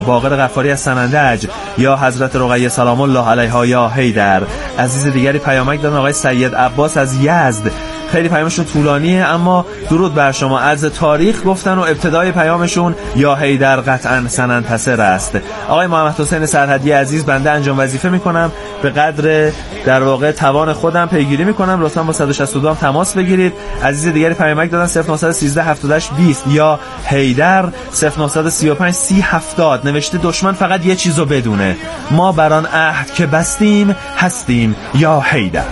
باقر غفاری از سنندج، یا حضرت رقیه سلام الله علیها، یا حیدر. عزیز دیگری پیامک دادن، آقای سید عباس از یزد. خیلی پیامشون طولانیه اما درود بر شما. از تاریخ گفتن و ابتدای پیامشون یا حیدر قطعا سننتصر است. آقای محمد حسین سرحدی عزیز، بنده انجام وظیفه میکنم، به قدر در واقع توان خودم پیگیری میکنم، لطفا با 162 هم تماس بگیرید. عزیز دیگری پیامک دادن 0913 78 20 یا حیدر 0935 30 70. نوشته دشمن فقط یه چیزو بدونه، ما بران عهد که بستیم هستیم یا حیدر.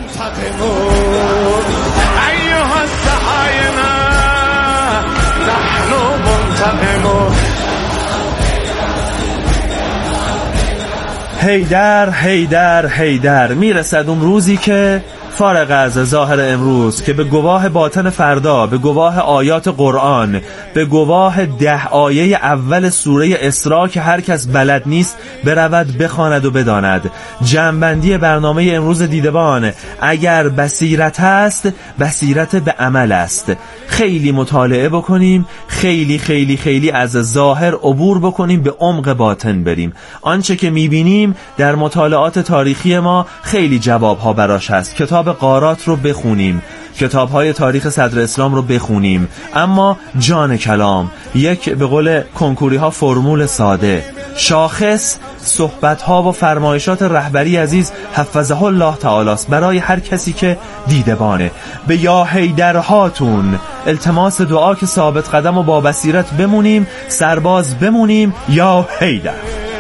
حیدر حیدر حیدر. میرسد اون روزی که فارغ از ظاهر امروز، که به گواه باطن فردا، به گواه آیات قرآن، به گواه 10 آیه اول سوره اسراء که هر کس بلد نیست برود بخواند و بداند. جمع‌بندی برنامه امروز دیدبان: اگر بصیرت هست، بصیرت به عمل است. خیلی مطالعه بکنیم، خیلی خیلی خیلی از ظاهر عبور بکنیم، به عمق باطن بریم. آنچه که میبینیم در مطالعات تاریخی ما خیلی جوابها براش هست. کتاب قارات رو بخونیم، کتاب‌های تاریخ صدر اسلام رو بخونیم، اما جان کلام، یک به قول کنکوری‌ها فرمول ساده، شاخص صحبت‌ها و فرمایشات رهبری عزیز حفظه الله تعالی است برای هر کسی که دیدبانه. به یا حیدرهاتون التماس دعا که ثابت قدم و با بصیرت بمونیم، سرباز بمونیم یا حیدر.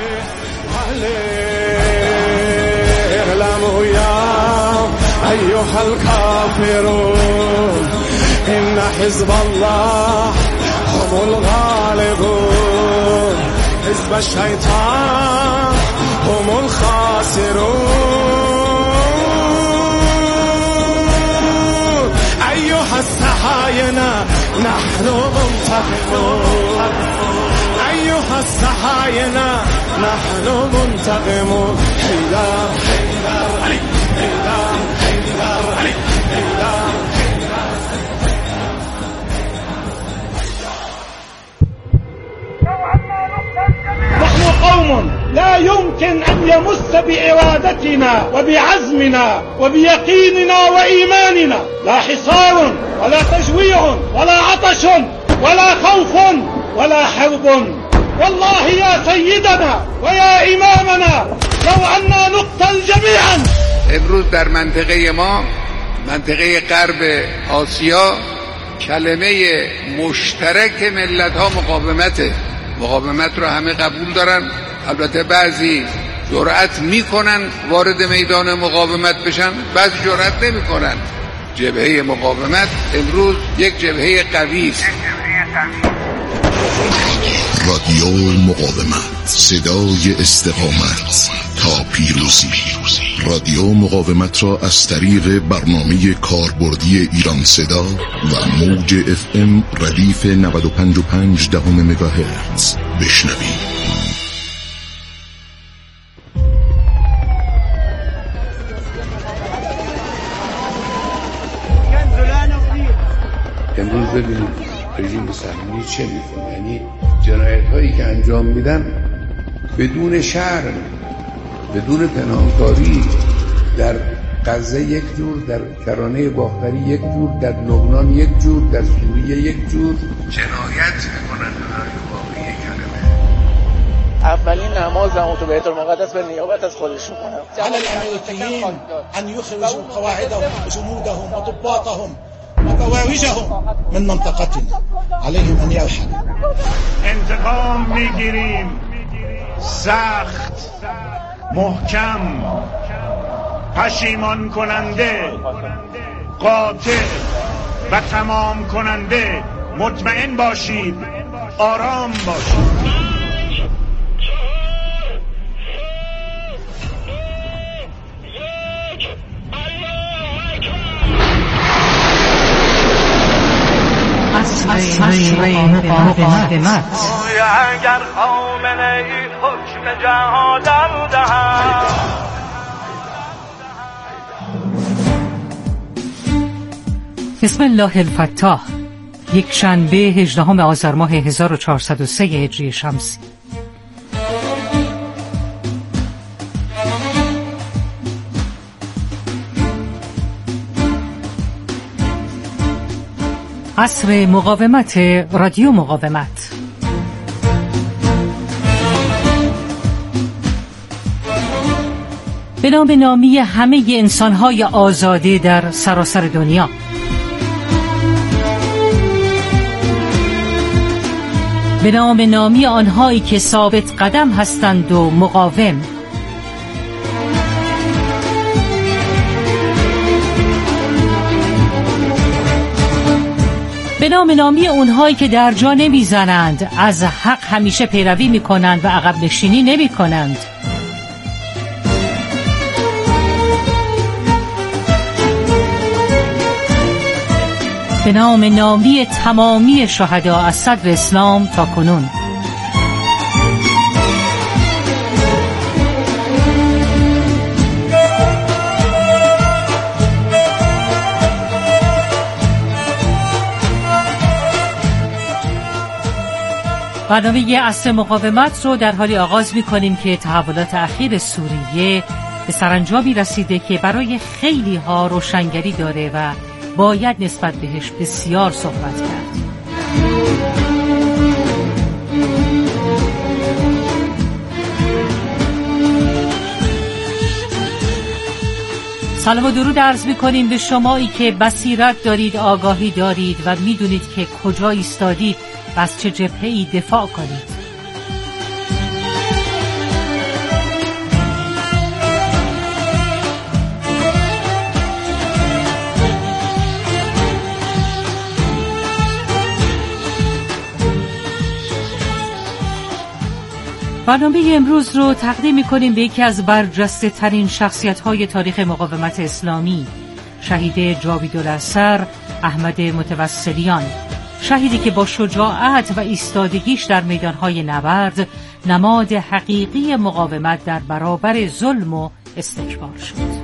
أيها الكافرون إن حزب الله هم الغالبون حزب الشيطان هم الخاسرون أيها السحاينة نحن منتقمون أيها السحاينة نحن منتقمون حيدر حيدر علي حيدر حيدر علي حيدر. نحن قوم لا يمكن أن يمس بإرادتنا وبعزمنا وبيقيننا وإيماننا لا حصار ولا تجويع ولا عطش ولا خوف ولا حرب. والله يا سيدنا ويا إمامنا لو أننا نقتل جميعا. امروز در منطقه ما، منطقه غرب آسیا، کلمه مشترک ملت ها مقاومته. مقاومت رو همه قبول دارن، البته بعضی جرأت میکنن وارد میدان مقاومت بشن، بعضی جرأت نمیکنن. جبهه مقاومت امروز یک جبهه قوی است. رادیو مقاومت، صدای استقامت تا پیروزی. رادیو مقاومت را از طریق برنامه کاربردی ایران صدا و موج FM ردیف 95.5 مگاهرتز بشنوید. امروز ببینید رژیم صهیونی چه میکنه، یعنی جنایت هایی که انجام میدن بدون شرم، بدون پنهانکاری، در غزه یک جور، در کرانه باختری یک جور، در لبنان یک جور، در سوریه یک جور جنایت میکنن. واقعی کلمه اولین نمازم تو بیت المقدس به نیابت از خودشون کنم. على الامریکیین ان یخرجوا قواعدهم وجنودهم وضباطهم وبوارجهم من منطقتنا عليهم ان يرحلوا. انتقام میگیریم، سخت، محکم، پشیمان کننده، قاطع و تمام کننده. مطمئن باشید، آرام باشید. اگر خامنه ای حکم جهادم دهد. بسم الله الفتاح. یک شنبه 18 آذر ماه 1403 هجری شمسی. عصر مقاومت، رادیو مقاومت. به نام نامی همه انسان‌های آزاده در سراسر دنیا. به نام نامی آنهایی که ثابت قدم هستند و مقاوم. به نام نامی اونهایی که در جا نمیزنند، از حق همیشه پیروی میکنند و عقب نشینی نمیکنند. به نام نامی تمامی شهدا از صدر اسلام تا کنون. برنامه عصر مقاومت رو در حالی آغاز می‌کنیم که تحولات اخیر سوریه به سرانجامی رسیده که برای خیلی ها روشنگری داره و باید نسبت بهش بسیار صحبت کرد. سلام و درود عرض می‌کنیم به شمایی که بصیرت دارید، آگاهی دارید و می‌دونید که کجا ایستادید و از چه جبهه‌ای دفاع کنید. برنامه امروز رو تقدیم می‌کنیم به یکی از برجسته ترین شخصیت‌های تاریخ مقاومت اسلامی، شهید جاویدالاثر احمد متوسلیان، شهیدی که با شجاعت و ایستادگیش در میدان‌های نبرد نماد حقیقی مقاومت در برابر ظلم و استکبار شد.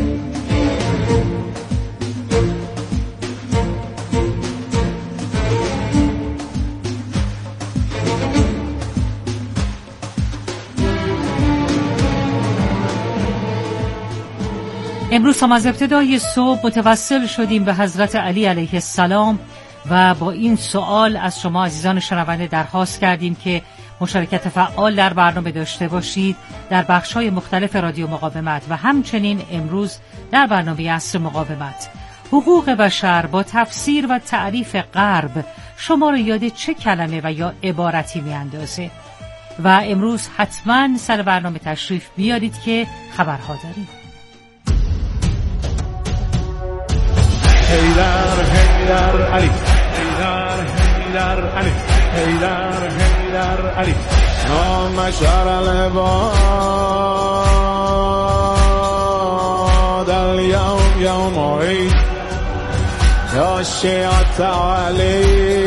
امروز هم از ابتدای صبح متوسل شدیم به حضرت علی علیه السلام و با این سوال از شما عزیزان شنونده درخواست کردیم که مشارکت فعال در برنامه داشته باشید در بخش‌های مختلف رادیو مقاومت و همچنین امروز در برنامه عصر مقاومت. حقوق بشر با تفسیر و تعریف غرب شما رو یاد چه کلمه و یا عبارتی می‌اندازه؟ و امروز حتما سر برنامه تشریف بیارید که خبرها داریم. حیدر حیدر علی، حیدر حیدر علی، حیدر حیدر علی، نام شهر العباد اليوم يوم عيد يا شيعة علي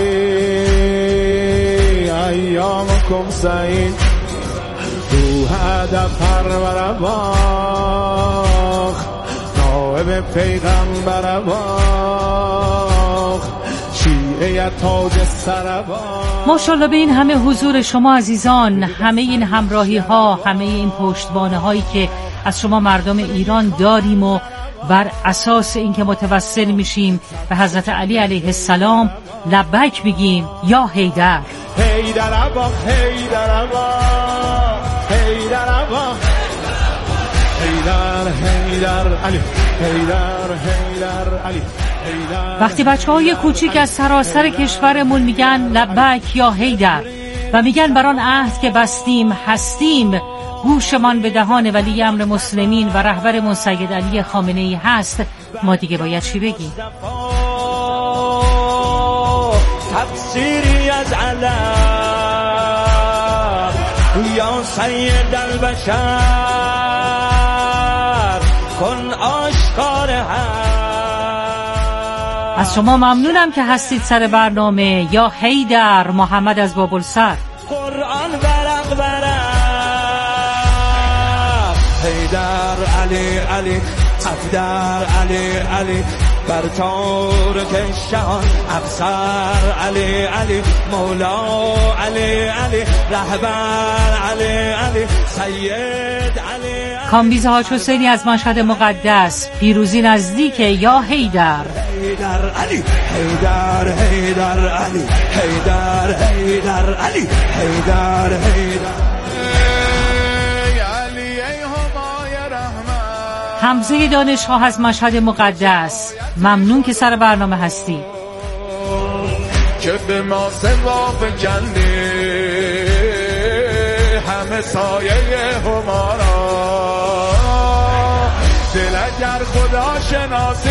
أيامكم سعيد تو هدف پرور باخ نائب پیغمبر باخ شیعه تاج سر باخ. ماشاءالله به این همه حضور شما عزیزان، همه این همراهی ها، همه این پشتوانه هایی که از شما مردم ایران داریم و بر اساس اینکه متوسل میشیم به حضرت علی علیه السلام لبیک میگیم یا حیدر. حیدر باخ حیدر باخ حیدر باخ حیدر حیدر علی حیدر حیدر علی. وقتی بچه‌های کوچیک از سراسر کشورمون میگن لبیک یا حیدر و میگن بران عهد که بستیم هستیم، گوشمان به دهان ولی امر مسلمین و رهبرمون سید علی خامنه‌ای هست، ما دیگه باید چی بگیم؟ تفسیری از علم یا سید البشر کن آشکار هم. از شما ممنونم که هستید سر برنامه. یا حیدر، محمد از بابلسر. قرآن برق برق حیدر علی علی حیدر علی علی بر تارک شهان افسر علی علی مولا علی علی رهبر علی علی سید علی. کامبیز حاج حسینی از مشهد مقدس: پیروزی نزدیکه یا حیدر. حیدر علی حیدر حیدر علی حیدر حیدر علی حیدر حیدر. حمزه دانش‌ها از مشهد مقدس: ممنون که سر برنامه هستی. که به ما سوا فکندی همه سایه همارا دل اگر خدا شناسی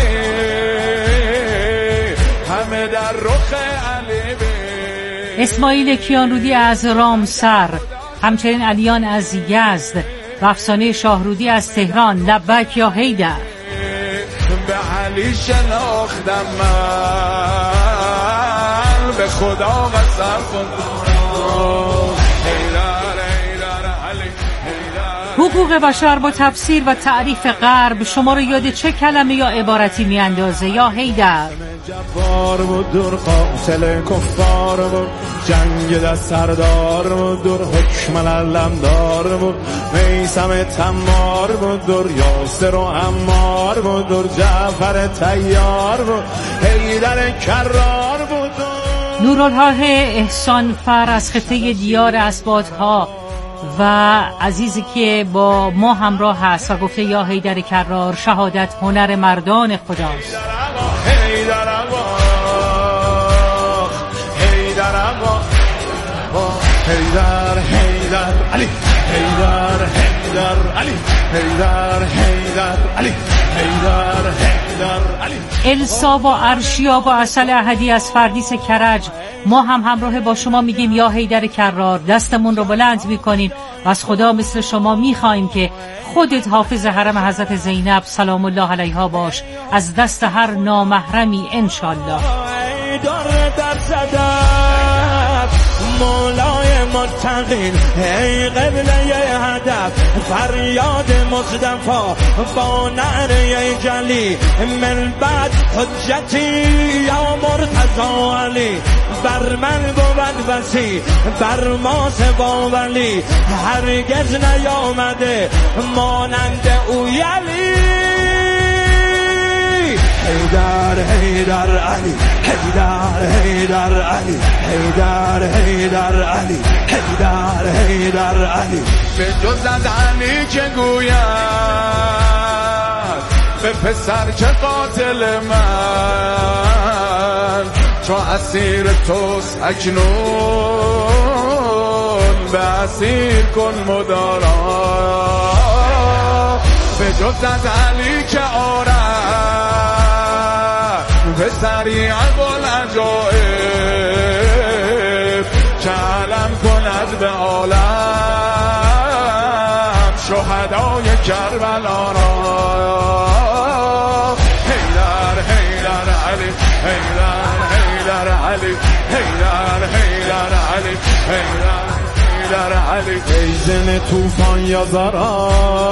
همه در رخ علی بی. اسماعیل کیانرودی از رامسر، همچنین علیان از یزد و افسانه شاهرودی از تهران: لبک یا حیدر. به علی شناختم من به خدا قسم خودم. حقوق بشر با تفسیر و تعریف غرب شما رو یاد چه کلمه یا عبارتی میاندازه یا حیدر؟ جبار بود دور قاتل کفار بود جنگ دست سردار بود دور حکم علمدار بود میثم تمار بود دور یاسر و عمار بود دور جعفر طیار بود حیدر کرار بود. نورالحق احسان فر از خطه دیار اسبادها و عزیزی که با ما همراه هست و گفته یا حیدر کرار شهادت هنر مردان خداست. حیدر حیدر علی حیدر حیدر علی حیدر حیدر علی حیدر حیدر علی. السا با ارشیا با اصل احدی از فردیس کرج: ما هم همراه با شما میگیم یا حیدر کرار، دستمون رو بلند میکنیم و از خدا مثل شما میخوایم که خودت حافظ حرم حضرت زینب سلام الله علیها باش، از دست هر نامحرمی انشالله. مولای متقین ای قبله هدف فریاد مصطفی با نعره جلی من بعد حجتی یا مرتضی علی بر من بود وسی بر ما سوا ولی هرگز نیامده مانند او یلی. حیدر حیدر علی حیدر حیدر علی حیدر حیدر علی حیدر حیدر علی. به جز از علی که گوید به پسر که قاتل من چون اسیر توست اکنون به اسیر کن مدارا. به جز از علی که آرد به سریع والعجائب که علم کند به عالم شهدای کربلا را. حیدر حیدر علی حیدر حیدر علی حیدر حیدر علی حیدر حیدر علی. ایزن طوفان یا زارا.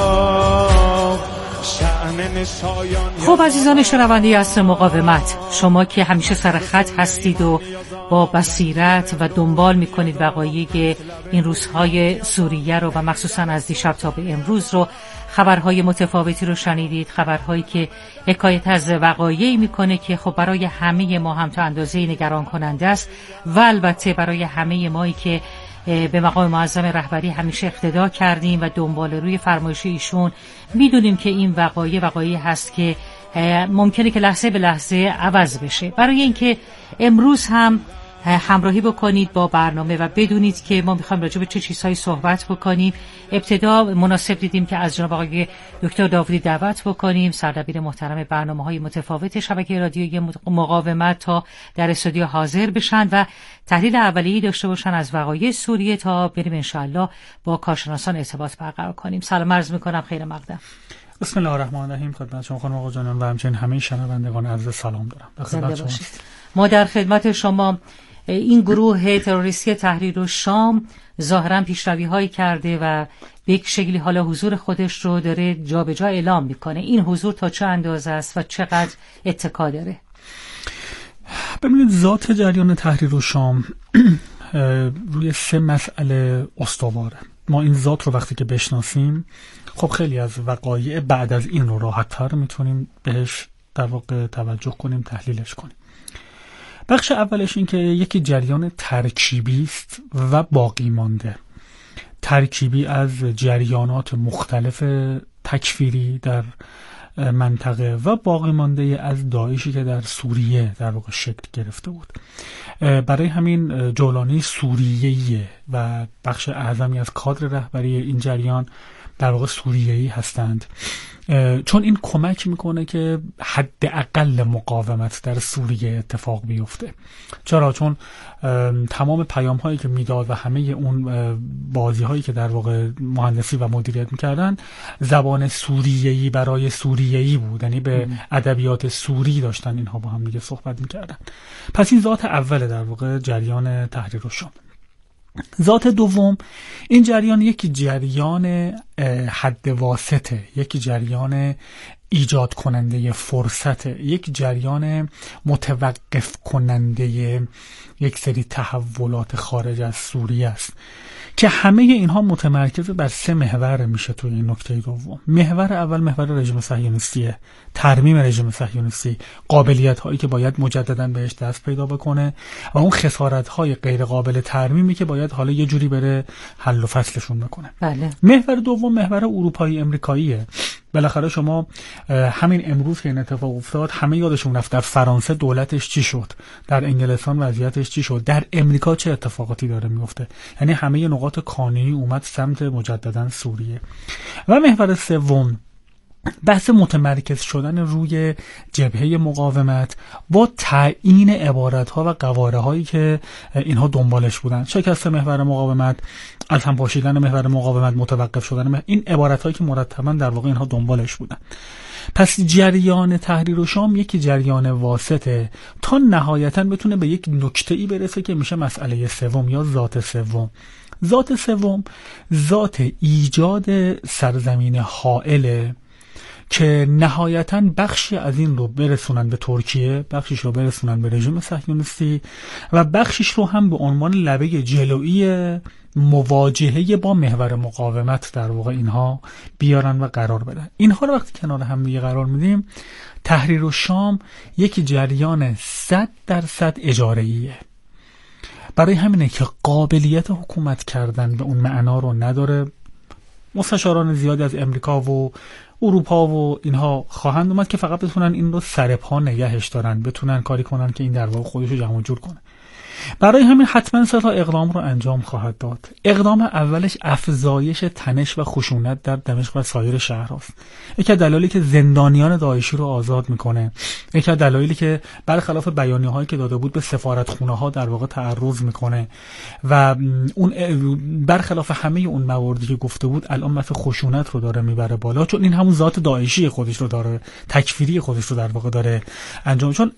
خب عزیزان شنونده اصر مقاومت، شما که همیشه سر خط هستید و با بصیرت و دنبال میکنید وقایع این روزهای سوریه رو و مخصوصا از دیشب تا به امروز رو، خبرهای متفاوتی رو شنیدید، خبرهایی که حکایت از وقایعی میکنه که خب برای همه ما هم تا اندازه نگران کننده است و البته برای همه مایی که به مقام معظم رهبری همیشه اقتدا کردیم و دنبال روی فرمایش ایشون میدونیم که این وقایع هست که ممکنه که لحظه به لحظه عوض بشه. برای اینکه امروز هم همراهی بکنید با برنامه و بدونید که ما میخوایم راجع به چه چیزهایی صحبت بکنیم، ابتدا مناسب دیدیم که از جناب آقای دکتر داوودی دعوت بکنیم، سردبیر محترم برنامه‌های متفاوت شبکه رادیویی مقاومت، تا در استودیو حاضر بشن و تحلیل اولیه‌ای داشته باشن از وقایع سوریه تا بریم انشاءالله با کارشناسان ارتباط برقرار کنیم. سلام عرض میکنم، خیر مقدم. بسم الله الرحمن الرحیم. خدمت شما خانم آقا جانان و همچنین همه شنوندگان عرض سلام دارم. زنده باشید. ما در خدمت شما این گروه تروریستی تحریر الشام ظاهراً پیشروی‌هایی کرده و به یک شکلی حالا حضور خودش رو داره جابجا اعلام میکنه. این حضور تا چه اندازه است و چقدر اتکا داره؟ ببینید، ذات جریان تحریر الشام روی 3 مسئله استواره. ما این ذات رو وقتی که بشناسیم، خب خیلی از وقایع بعد از این رو راحت‌تر میتونیم بهش در واقع توجه کنیم، تحلیلش کنیم. بخش اولش این که یکی جریان ترکیبی است و باقی مانده، ترکیبی از جریانات مختلف تکفیری در منطقه و باقی مانده از داعشی که در سوریه در واقع شکل گرفته بود. برای همین جولانی سوریه‌ایه و بخش اعظمی از کادر رهبری این جریان در واقع سوریه‌ای هستند، چون این کمک میکنه که حداقل مقاومت در سوریه اتفاق بیفته. چرا؟ چون تمام پیام هایی که میداد و همه اون بازی هایی که در واقع مهندسی و مدیریت میکردن زبان سوریه‌ای برای سوریه‌ای بود، یعنی به ادبیات سوری داشتن اینها با هم دیگه صحبت میکردن. پس این ذات اول در واقع جریان تحریر الشام. ذات دوم، این جریان یکی جریان حد واسطه، یکی جریان ایجاد کننده فرصت، یک جریان متوقف کننده یک سری تحولات خارج از سوریه است که همه اینها متمرکز بر 3 محور میشه توی این نکته دوم. محور اول محور رژیم صهیونیستیه، ترمیم رژیم صهیونیستی، قابلیت هایی که باید مجددا بهش دست پیدا بکنه و اون خسارت های غیر قابل ترمیمی که باید حالا یه جوری بره حل و فصلشون بکنه. بله. محور دوم محور اروپایی امریکاییه. بالاخره شما همین امروز که این اتفاق افتاد همه یادشون رفت در فرانسه دولتش چی شد، در انگلستان وضعیتش چی شد، در امریکا چه اتفاقاتی داره میفته. یعنی همه نقاط کانونی اومد سمت مجددا سوریه. و محور سوم بحث متمرکز شدن روی جبهه مقاومت با تعیین عبارت‌ها و قواره‌هایی که اینها دنبالش بودن. شکست محور مقاومت، از هم پاشیدن محور مقاومت، متوقف شدن این عبارت‌هایی که مرتباً در واقع اینها دنبالش بودن. پس جریان تحریر الشام یکی جریان واسطه تا نهایتاً بتونه به یک نکته‌ای برسه که میشه مسئله سوم یا ذات سوم. ذات سوم ذات ایجاد سرزمین حائل که نهایتاً بخشی از این رو برسونن به ترکیه، بخشیش رو برسونن به رژیم صهیونیستی و بخشیش رو هم به عنوان لبه جلویی مواجهه با محور مقاومت در واقع اینها بیارن و قرار بدن. اینها رو وقتی کنار هم دیگه قرار میدیم، تحریر الشام یک جریان 100% اجاره‌ایه. برای همینه که قابلیت حکومت کردن به اون معنا رو نداره. مستشاران زیادی از امریکا و اروپا و اینها خواهند اومد که فقط بتونن این رو سر پا نگهش دارن، بتونن کاری کنن که این در واقع خودش رو جمع جور کنه. برای همین حتما 3 اقدام رو انجام خواهد داد. اقدام اولش افزایش تنش و خشونت در دمشق و سایر شهرهاست. یکی از دلایلی که زندانیان داعشی رو آزاد میکنه، یکی از دلایلی که برخلاف بیانیه‌هایی که داده بود به سفارتخونه‌ها در واقع تعرض میکنه و اون برخلاف همه اون مواردی که گفته بود الان مثل خشونت رو داره میبره بالا، چون این همون ذات داعشی خودش رو داره، تکفیری خودش رو در واقع داره انجام، چون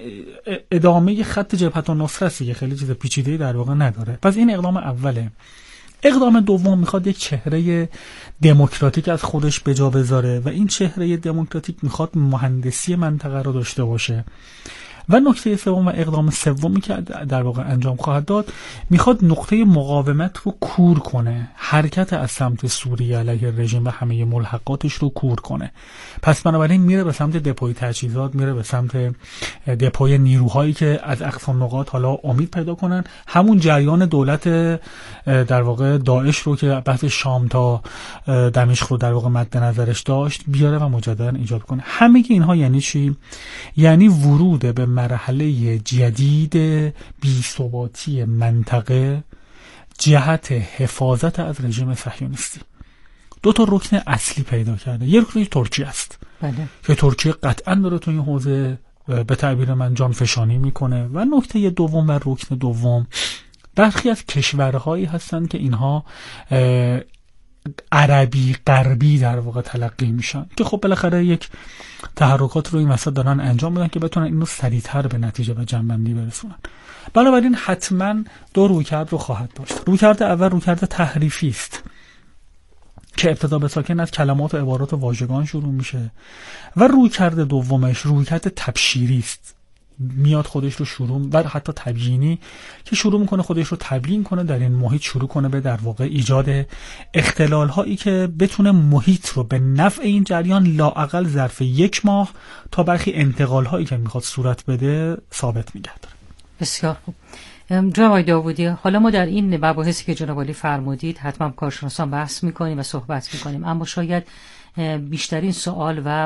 ادامه خط جبهت النصره خیلی چیز پیچیده‌ای در واقع نداره. پس این اقدام اوله. اقدام دوم میخواد یک چهره دموکراتیک از خودش به جا بذاره و این چهره دموکراتیک میخواد مهندسی منطقه رو داشته باشه. و نکته سوم و اقدام سومی که در واقع انجام خواهد داد، میخواد نقطه مقاومت رو کور کنه، حرکت از سمت سوریه علیه رژیم و همه ملحقاتش رو کور کنه. پس بنابراین میره به سمت دپوی تجهیزات، میره به سمت دپوی نیروهایی که از اقصا نقاط حالا امید پیدا کنن همون جریان دولت در واقع داعش رو که بحث شام تا دمشق رو در واقع مد نظرش داشت بیاره و مجددا ایجاد کنه. همه اینها یعنی چی؟ یعنی ورود به مرحله جدید بی‌ثباتی منطقه جهت حفاظت از رژیم صهیونیستی. 2 رکن اصلی پیدا کرده. یک رکن ترکیه است. بله. که ترکیه قطعا داره تو این حوزه به تعبیر من جانفشانی میکنه. و نکته دوم و رکن دوم، برخی از کشورهایی هستند که اینها عربی غربی در واقع تلقی میشن که خب بالاخره یک تحرکات رو این وسط دارن انجام میدن که بتونن اینو سریعتر به نتیجه و جنبندی برسونن. بنابراین حتما دو رویکرد رو خواهد داشت. رویکرد اول رویکرد تحریفی است که ابتدا به ساکن از کلمات و عبارات و واژگان شروع میشه و رویکرد دومش رویکرد تبشیری است، میاد خودش رو شروع و حتی تبیینی که شروع میکنه خودش رو تبیین کنه در این محیط، شروع کنه به در واقع ایجاد اختلال هایی که بتونه محیط رو به نفع این جریان لااقل ظرف 1 ماه تا برخی انتقال هایی که میخواد صورت بده ثابت نگه داره. بسیار خوب. جناب آقای داوودی، حالا ما در این مباحثی که جناب عالی فرمودید حتما کارشناسان بحث میکنیم و صحبت میکنیم، اما شاید بیشترین سوال و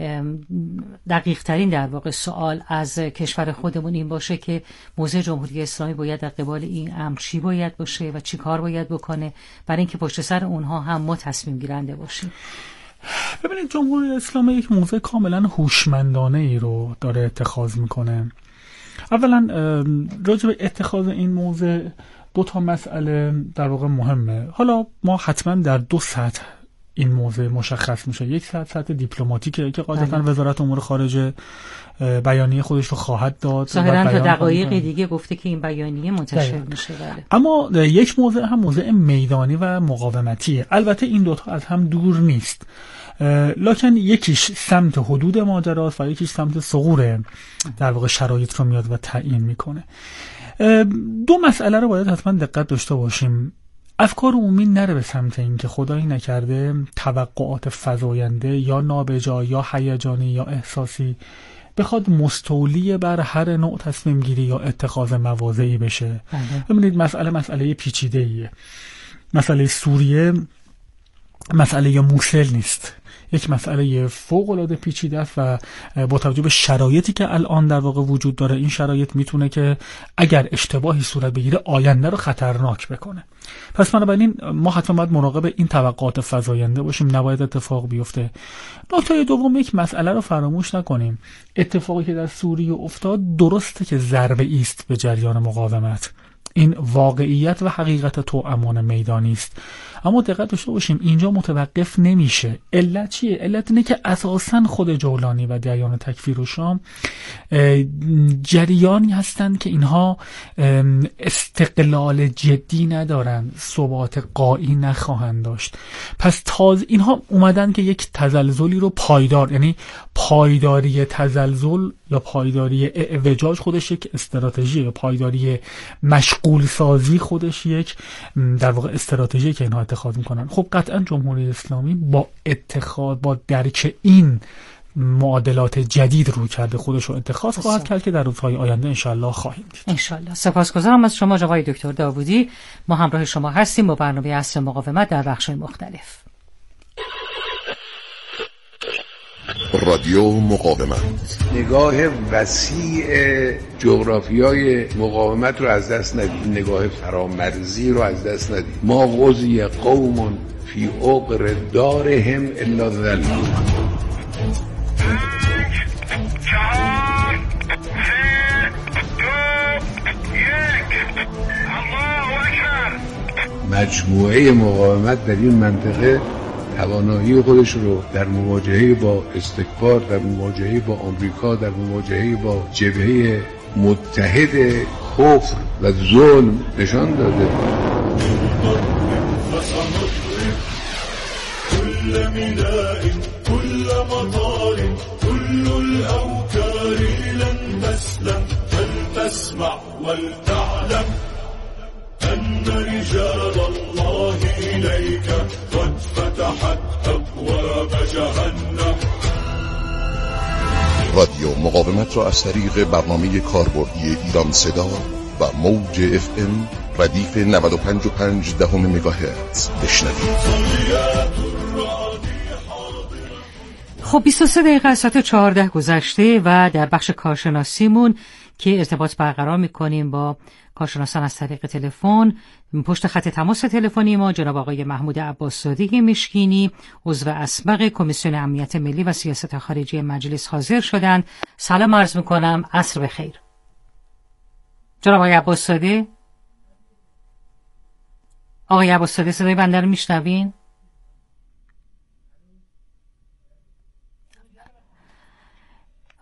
دقیق ترین در واقع سوال از کشور خودمون این باشه که موضع جمهوری اسلامی باید در قبال این امر چی باید باشه و چی کار باید بکنه برای اینکه پشت سر اونها هم ما تصمیم گیرنده باشیم. ببینید جمهوری اسلامی یک موضع کاملا هوشمندانه ای رو داره اتخاذ میکنه. اولا راجع به اتخاذ این موضع 2 تا مسئله در واقع مهمه. حالا ما حتما در 2 سطح این موضوع مشخص میشه. یک سطح دیپلماتیکه که قاعدتاً وزارت امور خارجه بیانیه خودش رو خواهد داد. ظاهراً تا دقایق دیگه گفته که این بیانیه منتشر میشه. بله. اما یک موضوع هم موضوع میدانی و مقاومتیه. البته این 2 تا از هم دور نیست، لکن یکیش سمت حدود ماجراست و یکیش سمت ثغور در واقع شرایط رو میاد و تعیین میکنه. 2 مسئله رو باید حتما دقت داشته باشیم. افکار عمومی نره به سمت این که خدایی نکرده توقعات فزاینده یا نابجا یا هیجانی یا احساسی بخواد مستولی بر هر نوع تصمیم گیری یا اتخاذ مواضعی بشه. ببینید مسئله پیچیده ایه. مسئله سوریه مسئله موسل نیست، یک مسئله فوق‌العاده پیچیده است و با توجه به شرایطی که الان در واقع وجود داره این شرایط میتونه که اگر اشتباهی صورت بگیره آینده رو خطرناک بکنه. پس بنابراین ما حتما باید مراقب این توقعات فزاینده باشیم، نباید اتفاق بیفته. نکته دوم، یک مسئله رو فراموش نکنیم. اتفاقی که در سوریه افتاد درسته که ضربه است به جریان مقاومت، این واقعیت و حقیقت توامان میدانی است، اما دقت داشته باشیم اینجا متوقف نمیشه. علت چیه؟ علت اینه که اساساً خود جولانی و دیان تکفیر و شام جریانی هستند که اینها استقلال جدی ندارن، ثبات قایی نخواهند داشت. پس تازه اینها اومدن که یک تزلزلی رو پایدار، یعنی پایداری تزلزل یا پایداری اعوجاج خودش یک استراتژی، یا پایداری مشغول سازی خودش یک در واقع استراتژی که اینها اتخاذ میکنن. خب قطعا جمهوری اسلامی با درک این معادلات جدید رو کرده خودش رو اتخاذ خواهد کرد که در روزهای آینده انشالله خواهیم دید. انشالله. سپاسگزارم از شما جناب دکتر داوودی. ما همراه شما هستیم با برنامه عصر مقاومت در بخش‌های مختلف. رادیو مقاومت، نگاه وسیع جغرافیای مقاومت رو از دست ندید، نگاه فرامرزی رو از دست ندید. ما غزی قوم فی عقر دارهم الا ذلوا. مجموعه مقاومت در این منطقه توانایی خودش رو در مواجهه با استکبار، در مواجهه با آمریکا، در مواجهه با جبهه متحد کفر و ظلم نشان داده. أن رجال الله إليك قد فتحت أبواب جهنم. رادیو مقاومت را از طریق برنامه کاربردی ایران صدا و موج FM ردیف 95.5 مگاهرتز بشنوید. خب 23 دقیقه از ساعت 14 گذشته و در بخش کارشناسیمون که ارتباط برقرار می‌کنیم با کارشناسان از طریق تلفن، پشت خط تماس تلفنی ما جناب آقای محمود عباس‌زاده مشکینی، عضو اسبق کمیسیون امنیت ملی و سیاست خارجی مجلس حاضر شدند. سلام عرض می‌کنم، عصر بخیر. جناب آقای عباس‌زاده، آقای عباس‌زاده صدای بنده رو میشنوین؟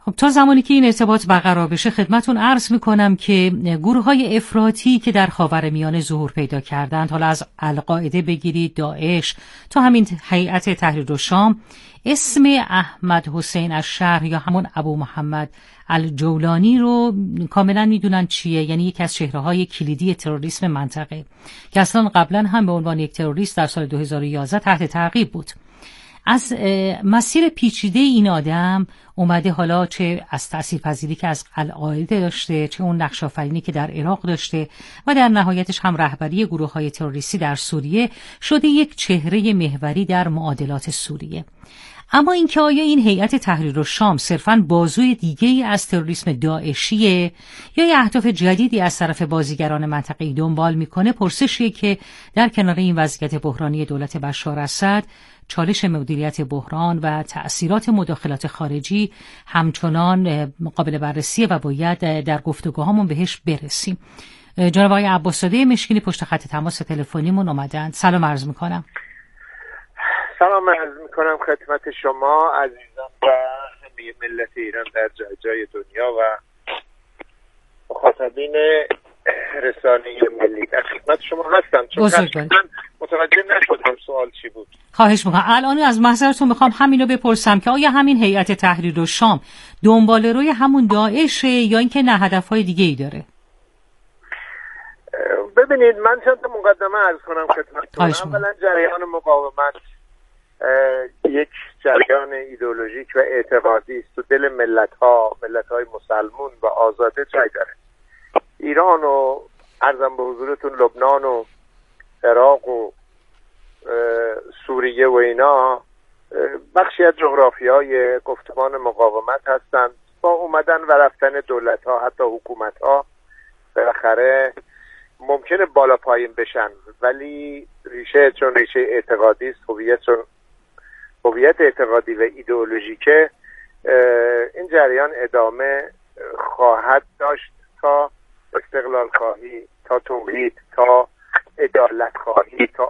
خب تا زمانی که این ارتباط برقرار بشه خدمتون عرض میکنم که گروه‌های افراطی که در خاورمیانه ظهور پیدا کردند، حالا از القاعده بگیرید، داعش تا همین هیئت تحریر الشام، اسم احمد حسین الشرح یا همون ابو محمد الجولانی رو کاملا میدونن چیه، یعنی یکی از چهره‌های کلیدی تروریسم منطقه که اصلا قبلا هم به عنوان یک تروریست در سال 2011 تحت تعقیب بود. از مسیر پیچیده این آدم اومده، حالا چه از تأثیرپذیری که از القاعده داشته، چه اون نقش آفرینی که در عراق داشته و در نهایتش هم رهبری گروه‌های تروریستی در سوریه، شده یک چهره محوری در معادلات سوریه. اما اینکه آیا این هیئت تحریر الشام صرفاً بازوی دیگه‌ای از تروریسم داعشیه یا یه اهداف جدیدی از طرف بازیگران منطقه‌ای دنبال میکنه، پرسشیه که در کنار این وضعیت بحرانی دولت بشار اسد، چالش مدیریت بحران و تأثیرات مداخلات خارجی همچنان قابل بررسیه و باید در گفتگوهامون بهش برسیم. جناب آقای عباس‌زاده مشکینی پشت خط تماس تلفنیمون اومدن. سلام عرض میکنم. سلام عرض میکنم خدمت شما عزیزان و همه ملت ایران در جای جای دنیا و مخاطبین رسانه ملی. در خدمت شما هستم. چون من متوجه نشدم سوال چی بود. خواهش میکنم. الان از محضرتون میخوام همینو بپرسم که آیا همین هیئت تحریر الشام دنبال روی همون داعشه یا اینکه نه هدفهای دیگه ای داره؟ ببینید، من چند تا مقدمه عرض کنم خدمتتون. اولا جریان مقاومت یک جریان ایدئولوژیک و اعتقادی است تو دل ملت‌های مسلمون و آزاده جای داره. ایران و عرضم به حضورتون لبنان و عراق و سوریه و اینا بخشی از جغرافیای گفتمان مقاومت هستند. با اومدن و رفتن دولت‌ها، حتی حکومت‌ها، بالاخره ممکنه بالا پایین بشن، ولی ریشه چون ریشه اعتقادی است، هویت اعتقادی و ایدئولوژیکه، این جریان ادامه خواهد داشت تا استقلال خواهی، تا توحید، تا عدالت خواهی، تا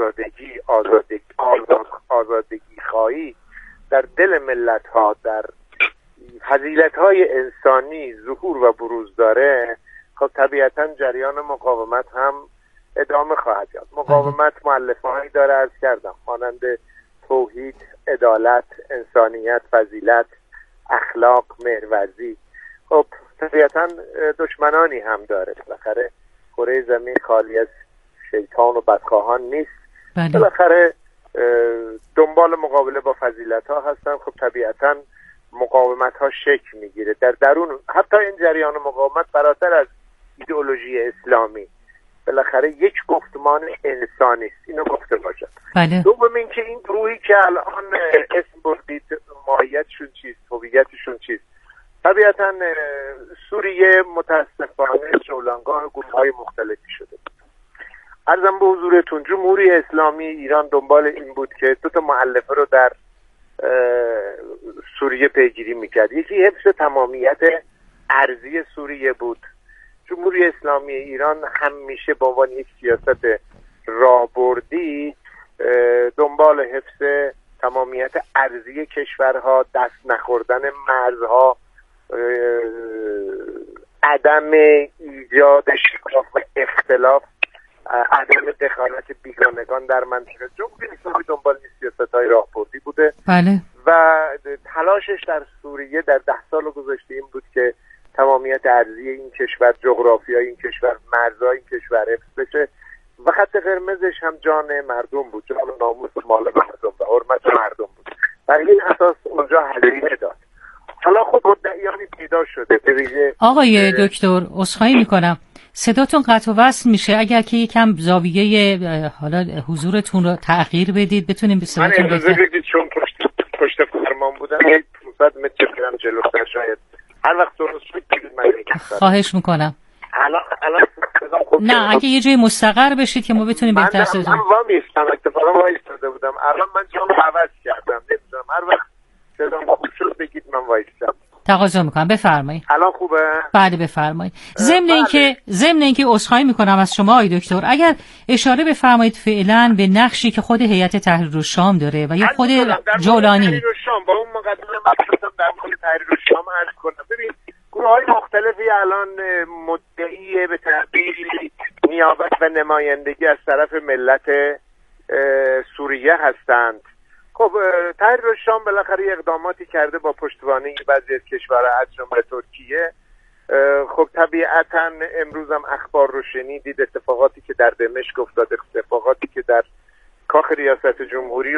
آزادگی خواهی در دل ملت ها، در فضیلت های انسانی ظهور و بروز داره. خب طبیعتا جریان مقاومت هم ادامه خواهد یافت. مقاومت مؤلفه هایی داره، عرض کردم، مانند توحید، عدالت، انسانیت، فضیلت، اخلاق، مهرورزی. خب طبیعتا دشمنانی هم داره. بالاخره کره زمین خالی از شیطان و بدخواهان نیست. بالاخره دنبال مقابله با فضیلت ها هستن. خب طبیعتا مقاومت ها شکل میگیره در درون. حتی این جریان مقاومت فراتر از ایدئولوژی اسلامی، بالاخره یک گفتمان انسانی است، اینو گفته باشد. دوم اینکه این گروهی که الان اسم بردید ماهیتشون چیست، هویتشون چیست، طبیعتا سوریه متاسفانه جولانگاه گروه‌های مختلفی شده. عرضم به حضورتون جمهوری اسلامی ایران دنبال این بود که دو تا مؤلفه رو در سوریه پیگیری میکرد. یکی حفظ تمامیت ارضی سوریه بود. جمهوری اسلامی ایران همیشه با عنوان یک سیاست راهبردی دنبال حفظ تمامیت ارضی کشورها، دست نخوردن مرزها، عدم ایجاد شکاف و اختلاف، عدم دخالت بیگانگان در منطقه. جمهوری اسلامی دنبال این سیاست‌های راهبردی بوده. و تلاشش در سوریه در 10 سال گذشته این بود که تمامیت ارضی این کشور، جغرافیای این کشور، مرزهای این کشور حفظ بشه و خط قرمزش هم جان مردم بود، جان و ناموس و مال مردم و حرمت مردم بود. بر این اساس اونجا هزینه داد. حالا خب مدعیانی پیدا شده. آقای دکتر عذرخواهی میکنم، صداتون قطع و وصل میشه. اگر که یکم زاویه حالا حضورتون رو تغییر بدید بتونیم به صداتون من اجازه بدید، چون پشت فرمان بودم 500 متر برم جلوتر، شاید هر وقت درست شد بگید من میگم. خواهش میکنم. الان نه اگه یه جای مستقر بشید که ما بتونیم بهتر صداتون. من وامیستم، اتفاقا وایستاده بودم. الان من جامو عوض کردم، نمیدونم هر وقت صدام خوب شد بگید من وایستم. تقاضا میکنم بفرمایید. الان خوبه؟ بله بفرمایید. ضمن اینکه عذرخواهی میکنم از شما آقای دکتر، اگر اشاره بفرمایید فعلا به نقشی که خود هیئت تحریر الشام داره و یا خود جولانی. تحریر الشام با اون مقدمه من در مورد تحریر الشام عرض گروه های مختلفی الان مدعی به تعبیر نیابت و نمایندگی از طرف ملت سوریه هستند. خب تحریر الشام بالاخره اقداماتی کرده با پشتوانه بعضی از کشورها از جمله ترکیه. خب طبیعتا امروز هم اخبار رو شنیدید، اتفاقاتی که در دمشق افتاد، اتفاقاتی که در کاخ ریاست جمهوری